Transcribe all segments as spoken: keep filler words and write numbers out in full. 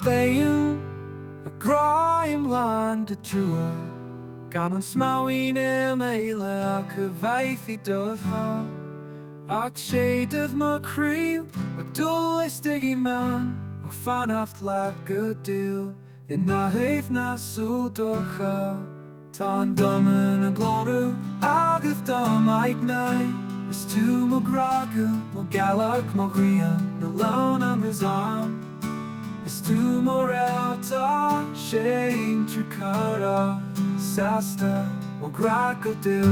Fein y groen lan dy drwa Gan yn smawin im eile ac y faith I dydd ha Ac seidydd my criw y dwystig I man O fanaft lag y dil In na heith na sŵdwcha Ta'n dymun yn glorw Ageth dym aig nai Ys tu mo gragw Mo galag mo grian Na lawn am his arm Ys tu mo rewta Shein tru cara Sasta mo grag o dil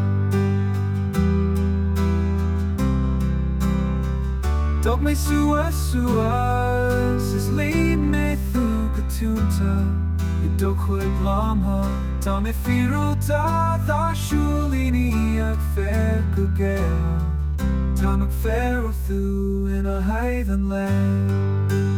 Dog me sua sua Sys lead me through Gatунta I dog chwyd lam ha Ta me firo da Tha siwlini ag fer gugea Ta mag fer o thu In a haidden le